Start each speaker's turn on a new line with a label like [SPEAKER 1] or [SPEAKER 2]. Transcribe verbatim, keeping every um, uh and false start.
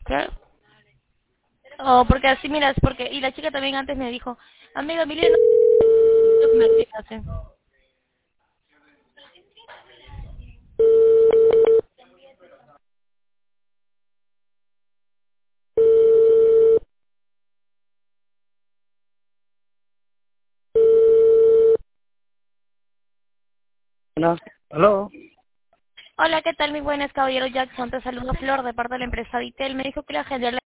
[SPEAKER 1] Claro. O porque así, miras, porque... Y la chica también antes me dijo, amiga, Mili, no... Lo que me explicaste.
[SPEAKER 2] No. ¿Aló?
[SPEAKER 1] Hola, ¿qué tal? Muy buenas, caballero Jackson. Te saludo Flor de parte de la empresa Vitel. Me dijo que la agenda